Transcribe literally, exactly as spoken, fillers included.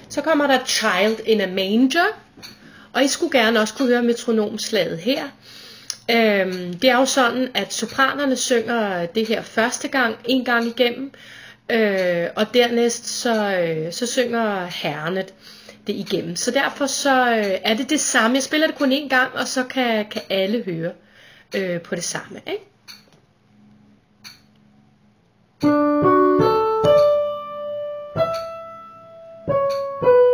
Så kommer der Child in a Manger, og I skulle gerne også kunne høre metronomslaget her. Øhm, det er jo sådan, at sopranerne synger det her første gang, en gang igennem, øh, og dernæst så, øh, så synger herrerne det igennem. Så derfor så øh, er det det samme. Jeg spiller det kun en gang, og så kan, kan alle høre øh, på det samme, ikke? Thank you.